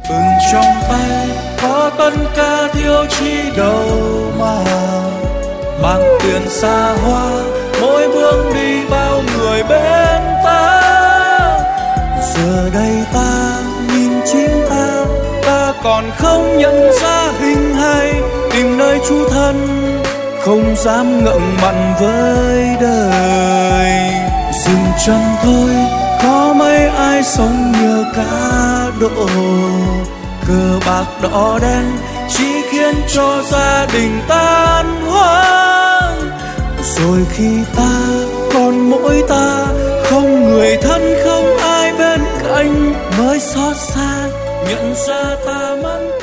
Bừng trong tay có tất cả thiếu chi đâu mà mang tiền xa hoa, mỗi bước đi bao người bên ta. Giờ đây ta nhìn chính ta, ta còn không nhận ra hình hài, tìm nơi trú thân không dám ngậm mặn với đời. Dừng chân thôi, có mấy ai sống nhờ cá độ, cờ bạc đỏ đen chỉ khiến cho gia đình tan hoang. Rồi khi ta còn mỗi ta, không người thân không ai bên cạnh, mới xót xa nhận ra ta mất